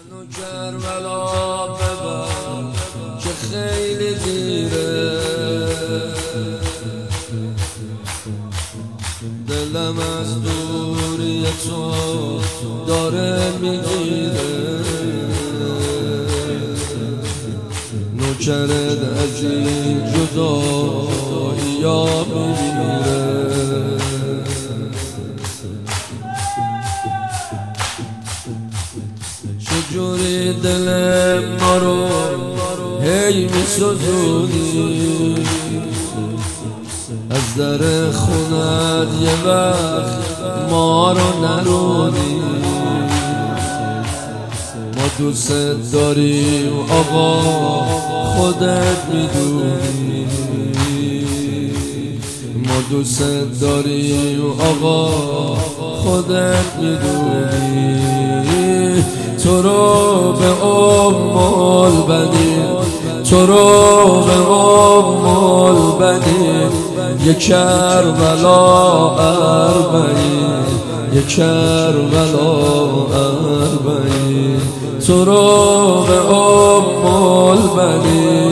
کربلا ببر که خیلی دیره، دلم از دوری تو داره میگیره، نوکرت از این جدایی یا میمیره. چجوری دل ما رو هی میسوزونی، از در خونت یه وقت ما رو نرونی. ما دوست داریم آقا خودت میدونی، ما دوست داریم آقا خودت میدونی. تو رو به ام البنین، تو رو به ام البنین، یه کربلا اربعین، یه کربلا اربعین. تو رو به ام البنین